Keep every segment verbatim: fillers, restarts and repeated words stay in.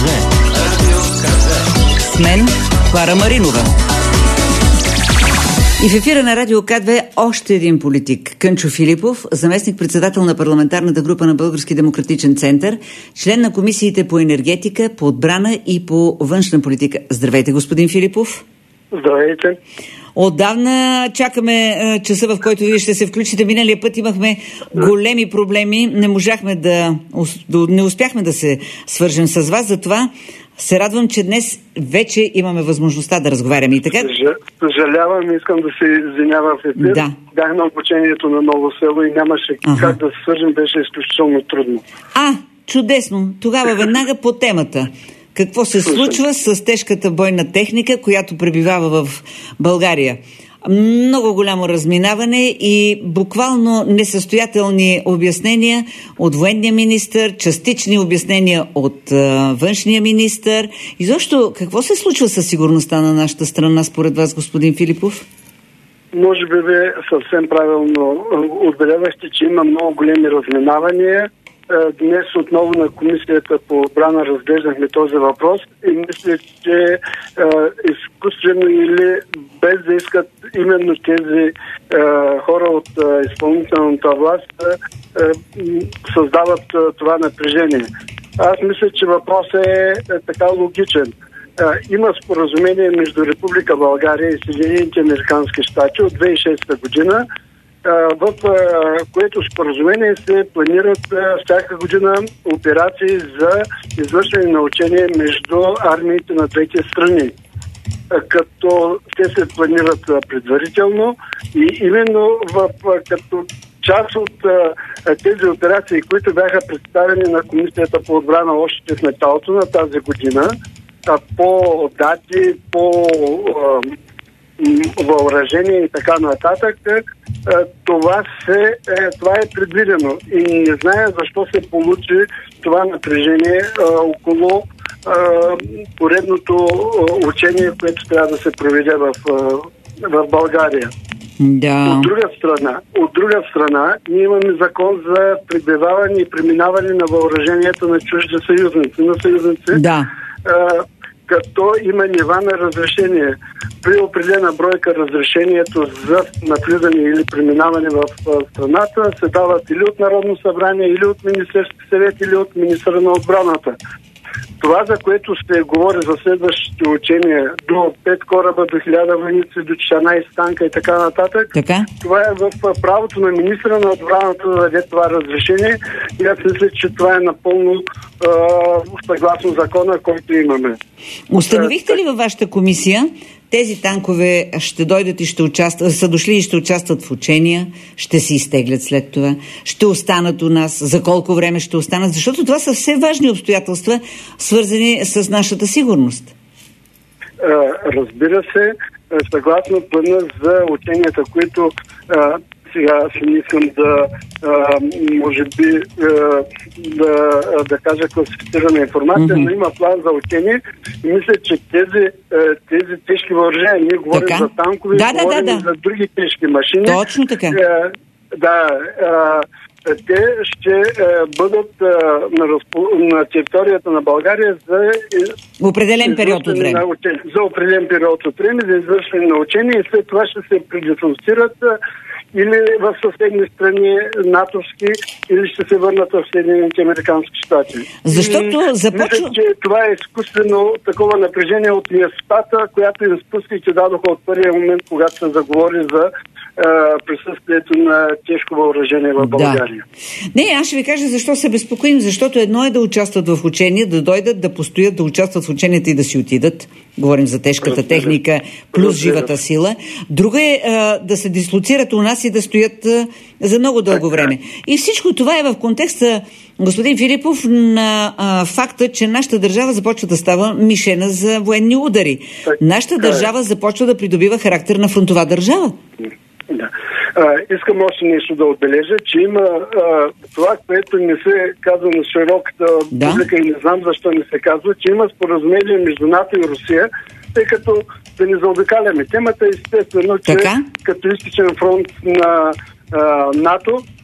две. Радио К две. С мен Клара Маринова. И в ефира на Радио К две още един политик. Кънчо Филипов, заместник-председател на парламентарната група на Български демократичен център, член на комисиите по енергетика, по отбрана и по външна политика. Здравейте, господин Филипов. Здравейте. Отдавна чакаме е, часа, в който вие ще се включите. Миналия път имахме големи проблеми. Не можахме да... Не успяхме да се свържем с вас. Затова се радвам, че днес вече имаме възможността да разговаряме. И така... Съжалявам, искам да се извинявам в ефир. Да. Бях на обучението на Ново село и нямаше ага. как да се свържем. Беше изключително трудно. А, чудесно. Тогава веднага по темата. Какво се случва с тежката бойна техника, която пребивава в България? Много голямо разминаване и буквално несъстоятелни обяснения от военния министър, частични обяснения от uh, външния министър. Изобщо, какво се случва със сигурността на нашата страна, според вас, господин Филипов? Може би вие съвсем правилно отбелязахте, че има много големи разминавания. Днес отново на комисията по отбрана разглеждахме този въпрос и мисля, че е, изкуствено или без да искат именно тези е, хора от е, изпълнителната власт е, е, създават е, това напрежение. Аз мисля, че въпросът е, е така логичен. Е, има споразумение между Република България и Съединените американски щати от две хиляди и шеста година, в което споразумение се планират всяка година операции за извършване на учения между армиите на двете страни. Като те се планират предварително и именно в, като част от тези операции, които бяха представени на Комисията по отбрана още в началото на тази година, по дати, по въоръжение и така нататък, това, се, това е предвидено. И не зная защо се получи това напрежение около поредното учение, което трябва да се проведе в, в България. Да. От друга страна, от друга страна, ние имаме закон за пребиваване и преминаване на въоръжението на чужди съюзници, на съюзници. Да. Като има нива на разрешение. При определена бройка разрешението за навлизане или преминаване в страната се дават или от Народно събрание, или от Министерски съвет, или от министъра на отбраната. Това, за което се говори за следващите учения до пет кораба, до хиляда войници, до четиринайсет танка и така нататък, така? Това е в правото на министъра на отбраната да даде това разрешение и аз мисля, че това е напълно е, съгласно закона, който имаме. Установихте ли във вашата комисия тези танкове ще дойдат и ще участват, са дошли и ще участват в учения, ще се изтеглят след това, ще останат у нас, за колко време ще останат, защото това са все важни обстоятелства, свързани с нашата сигурност. Разбира се, съгласно плана за ученията, които сега си не искам да а, може би а, да, да кажа класифицирана информация, mm-hmm. но има план за учение и мисля, че тези, тези тежки въоръжения, ние говорим така? За танкове, да, говорим да, да, да. за други тежки машини. Точно така. А, да, а, те ще а, бъдат а, на, разпо... на територията на България за определен период от време. За определен период от време, за извършване на учение и след това ще се предислоцират или в съседни страни натовски, или ще се върнат в Съединените американски щати. Защото и започва... Мисля, че това е изкуствено такова напрежение от ястата, която им спускайте дадоха от първия момент, когато се заговори за присъствието на тежко въоръжение в България. Да. Не, аз ще ви кажа защо се безпокоим, защото едно е да участват в учения, да дойдат, да постоят, да участват в ученията и да си отидат. Говорим за тежката Разбира. техника плюс Разбира. живата сила. Друга е а, да се дислоцират у нас и да стоят а, за много дълго така. време. И всичко това е в контекста, господин Филипов, на а, факта, че нашата държава започва да става мишена за военни удари. Так, нашата така държава е. започва да придобива характер на фронтова държава. Да. А, искам още нещо да отбележа, че има а, това, което не се казва на широката да? публика и не знам защо не се казва, че има споразумение между НАТО и Русия, тъй като да не заобикаляме темата, естествено, че така? като изтичен фронт на а, НАТО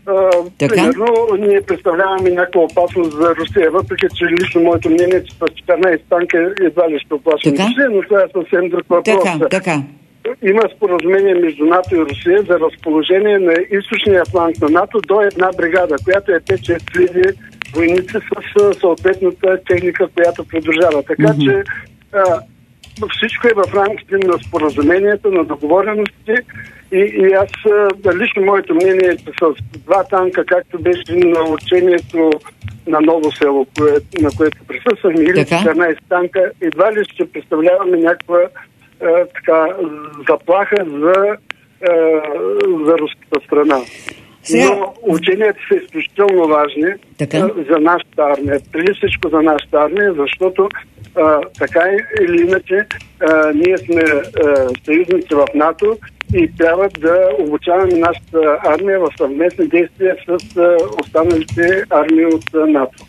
а, примерно, ние представляваме някаква опасност за Русия, въпреки че лично моето мнение е, че с четиринайсет танка едва ли ще оплашим Русия, но това е съвсем друг въпрос. Така, така. Има споразумение между НАТО и Русия за разположение на източния фланг на НАТО до една бригада, която е пет-шест хиляди войници с съответната техника, която придружава. Така mm-hmm. че а, всичко е в рамките на споразуменията, на договорености и, и аз, а, лично моето мнение е, че с два танка, както беше на учението на Ново село, кое, на което присъстваме, или четиринайсет танка, едва ли ще представляваме някаква а, така, заплаха за, а, за руската страна. Сега... Но ученията са изключително важни така? за нашата армия, преди всичко за нашата армия, защото а, така или иначе а, ние сме а, съюзници в НАТО и трябва да обучаваме нашата армия в съвместни действия с а, останалите армии от а, НАТО.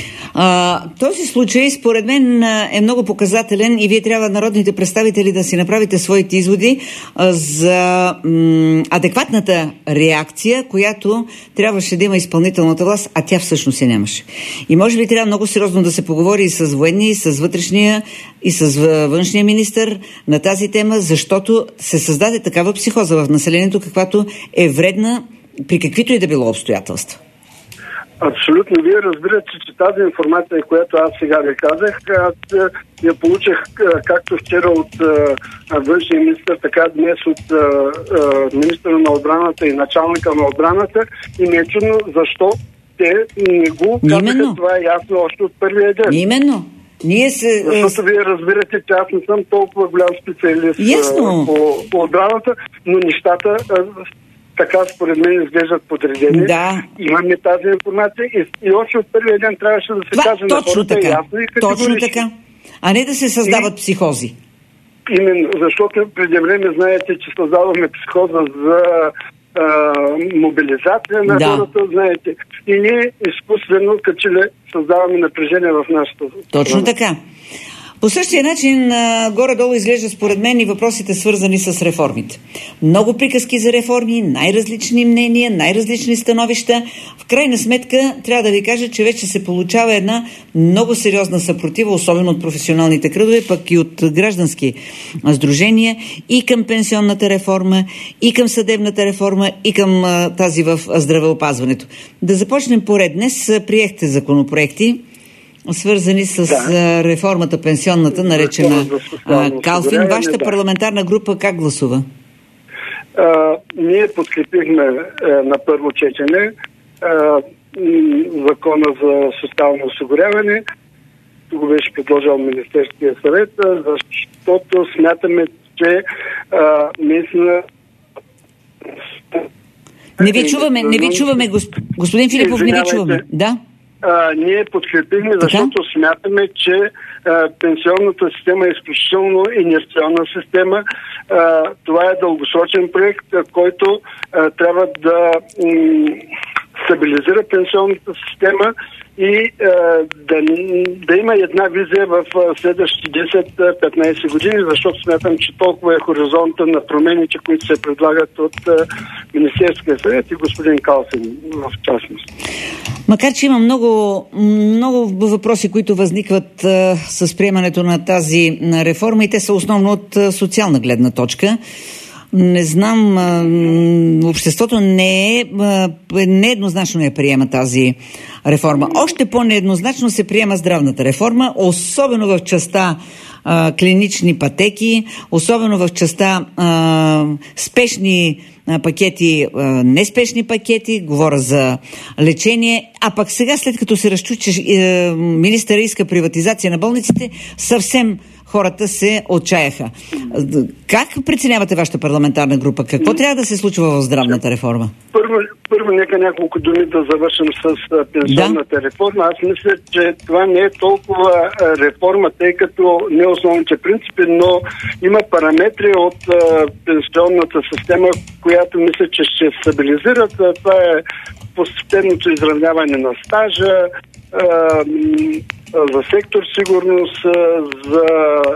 А, този случай, според мен, е много показателен и вие трябва, народните представители, да си направите своите изводи а, за м, адекватната реакция, която трябваше да има изпълнителната власт, а тя всъщност се нямаше. И може би трябва много сериозно да се поговори и с военния, и с вътрешния, и с външния министър на тази тема, защото се създаде такава психоза в населението, каквато е вредна при каквито и да било обстоятелства. Абсолютно. Вие разбирате, че тази информация, която аз сега ви казах, аз я получих както вчера от външния министър, така днес от министъра на отбраната и началника на отбраната и ми е чудно защо те не го казаха. Това е ясно още от първия ден. Именно. Ние се... Защото вие разбирате, че аз не съм толкова голям специалист по, по отбраната, но нещата... така според мен изглеждат подредени. Да. Имаме тази информация и, и още от първия ден трябваше да се Това, каже на хората така. ясно и категорично. Точно така. А не да се създават и, психози. Именно, защото преди време знаете, че създаваме психоза за а, мобилизация на да. хората, знаете. И ние изкуствено, като че ли създаваме напрежение в нашата... Точно така. По същия начин, горе-долу изглежда според мен и въпросите свързани с реформите. Много приказки за реформи, най-различни мнения, най-различни становища. В крайна сметка, трябва да ви кажа, че вече се получава една много сериозна съпротива, особено от професионалните кръгове, пък и от граждански сдружения, и към пенсионната реформа, и към съдебната реформа, и към тази в здравеопазването. Да започнем поред. Днес приехте законопроекти, свързани с да. реформата пенсионната, наречена Калфин. Вашата да. парламентарна група как гласува? А, ние подкрепихме а, на първо четене а, закона за социално осигуряване. Тук беше предложил Министерския съвет, защото смятаме, че а, наистина... Не ви чуваме, не ви чуваме, господин Филипов, не ви чуваме. Да? А, ние подкрепихме, защото така? смятаме, че а, пенсионната система е изключително инерционна система. А, това е дългосрочен проект, а, който а, трябва да м- стабилизира пенсионната система и а, да, да има една визия в следващите десет-петнайсет години, защото смятам, че толкова е хоризонта на промените, които се предлагат от а, Министерския съвет и господин Калфин в частност. Макар че има много, много въпроси, които възникват а, с приемането на тази на реформа и те са основно от а, социална гледна точка. Не знам, а, обществото не е а, нееднозначно не приема тази реформа. Още по-нееднозначно се приема здравната реформа, особено в частта а, клинични пътеки, особено в частта а, спешни пакети, неспешни пакети, говоря за лечение, а пък сега, след като се разчу, че е, министъра иска приватизация на болниците, съвсем хората се отчаяха. Как преценявате вашата парламентарна група? Какво трябва да се случва в здравната реформа? Първо, първо нека няколко думи да завършим с пенсионната да. реформа. Аз мисля, че това не е толкова реформа, тъй като не основните принципи, но има параметри от а, пенсионната система, която мисля, че ще стабилизират. Това е постепенното изравняване на стажа, а, за сектор сигурност, за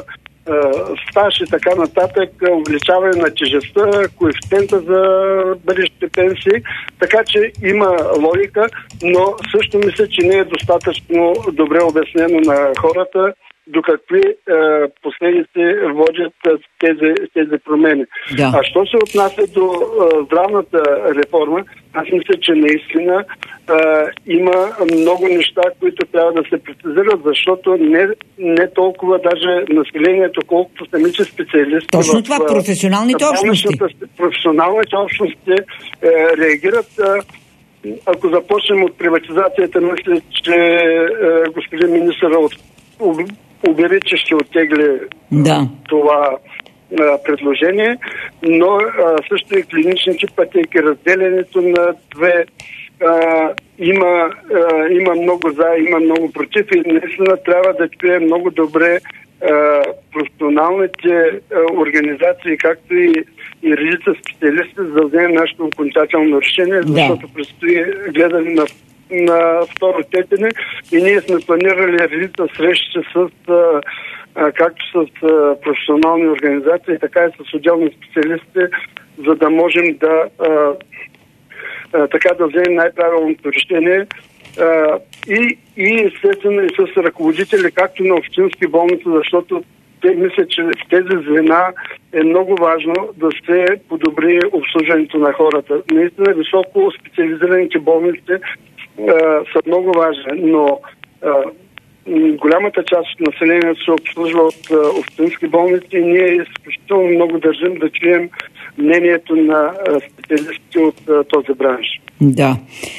стаж и така нататък, увеличаване на тежестта, коефициента за бъдещите пенсии, така че има логика, но също мисля, че не е достатъчно добре обяснено на хората до какви е, последици водят тези, тези промени. Да. А що се отнася до е, здравната реформа, аз мисля, че наистина е, има много неща, които трябва да се прецизират, защото не, не толкова даже населението, колкото самите специалисти. Точно в, това, професионалните общности. Професионалните общности е, реагират. Е, ако започнем от приватизацията, мисля, че е, господин министър от обяви, че ще оттегли да. това а, предложение, но а, също и клиничните пътеки, разделянето на две, а, има, а, има много за, има много против и наистина трябва да чуем много добре а, професионалните а, организации, както и, и редица специалисти, за да вземем нашето окончателно решение, да. защото предстои гледане на на второ четене и ние сме планирали редица срещи с а, а, както с а, професионални организации, така и с отделни специалисти, за да можем да а, а, така да вземем най-правилното решение а, и, и естествено и с ръководители, както на общински болници, защото те мисля, че в тези звена е много важно да се подобри обслужването на хората. Наистина високо специализираните болници Uh, са много важни, но uh, голямата част от населението се обслужва от uh, общински болници и ние изключително много държим да чуем мнението на uh, специалисти от uh, този бранш. Да.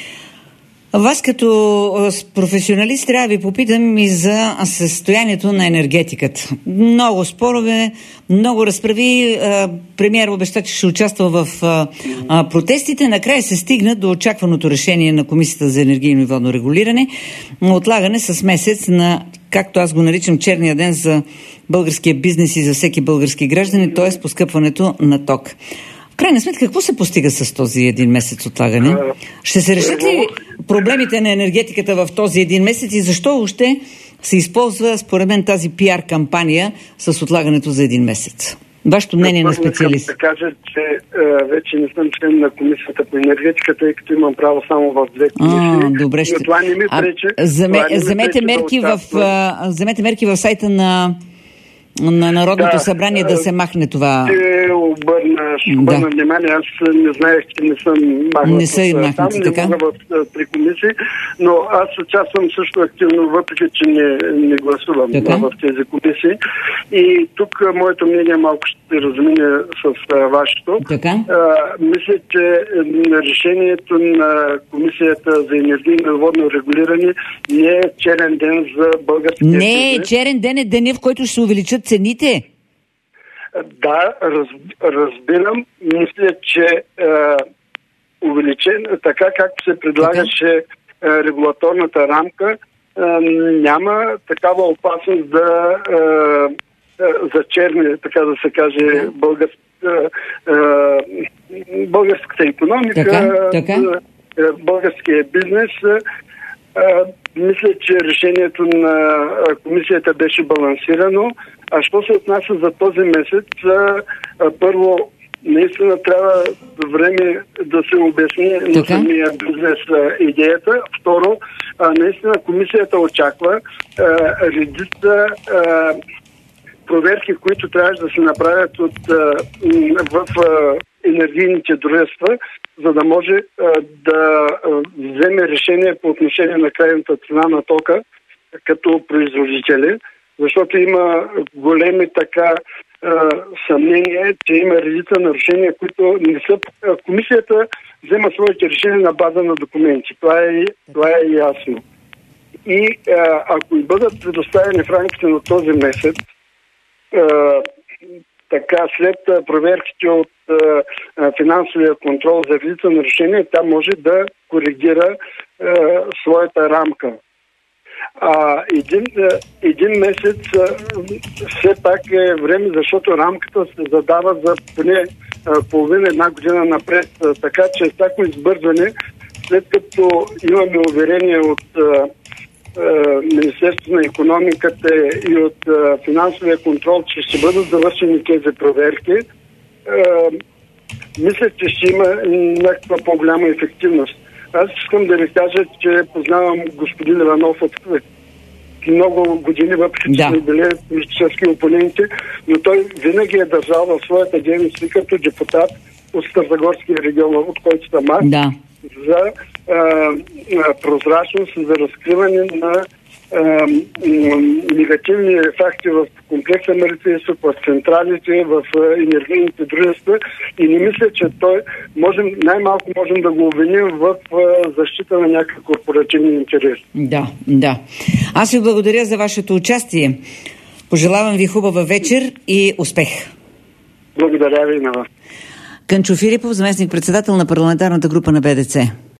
Вас като професионалист трябва да ви попитам и за състоянието на енергетиката. Много спорове, много разправи. Премиер обеща, че ще участва в протестите. Накрая се стигна до очакваното решение на Комисията за енергийно и водно регулиране. Отлагане с месец на, както аз го наричам, черния ден за българския бизнес и за всеки български граждани, т.е. поскъпването на ток. В крайна сметка, какво се постига с този един месец отлагане? Ще се решат ли проблемите на енергетиката в този един месец и защо още се използва, според мен, тази пиар кампания с отлагането за един месец? Вашето мнение на специалист. Да кажа, че а, вече не съм член на Комисията по енергетика, тъй като имам право само в две комисии. А, добре, ще... Но това не ми пречи. Заме... Вземете мерки, да вземете мерки в сайта на на Народното да, събрание да се махне това. Ще обърна, ще обърна да. внимание. Аз не знаех, че не съм махнат. Не са и махнати, така? Не мога в три комисии, но аз участвам също активно, въпреки че не, не гласувам така? в тези комисии. И тук моето мнение малко ще се размине с а, вашето. Така? А, мисля, че решението на Комисията за енергийно и водно регулиране не е черен ден за българските. Не е черен ден, е деня, в който ще се увеличат цените. Да, раз, разбирам. Мисля, че е, увеличен, така както се предлагаше е, регулаторната рамка, е, няма такава опасност да е, е, зачерне, така да се каже, българск, е, е, българската икономика, така, така. Е, българския бизнес. Е, мисля, че решението на комисията беше балансирано. А що се отнася за този месец, първо, наистина трябва време да се обясни на самия бизнес идеята. Второ, наистина комисията очаква редица проверки, които трябваше да се направят от, в енергийните дружества, за да може да вземе решение по отношение на крайната цена на тока като производители, защото има големи така съмнения, че има редица нарушения, които не са... Комисията взема своите решения на база на документи. Това е, това е ясно. И ако и бъдат предоставени в рамките на този месец, така, след проверките от а, финансовия контрол за редица нарушения, тя може да коригира а, своята рамка. А един, а, един месец а, все пак е време, защото рамката се задава за поне половина една година напред. А, така че всяко избързване, след като имаме уверение от а, Министерството на икономиката и от финансовия контрол, че ще бъдат завършени тези проверки, мисля, че ще има някаква по-голяма ефективност. Аз искам да ви кажа, че познавам господин Иванов от много години, въпреки че да. сме били политически опоненти, но той винаги е държал в своята дейност и като депутат от Старозагорския регион, от който съм аз, да. за а, а, прозрачност и за разкриване на а, негативни факти в комплекса Марица изток, в централите, в енергийните дружества и не мисля, че той можем, най-малко можем да го обвиним в а, защита на някакви корпоративни интереси. Да, да. Аз ви благодаря за вашето участие. Пожелавам ви хубава вечер и успех. Благодаря ви на вас. Кънчо Филипов, заместник-председател на парламентарната група на Б Д Ц.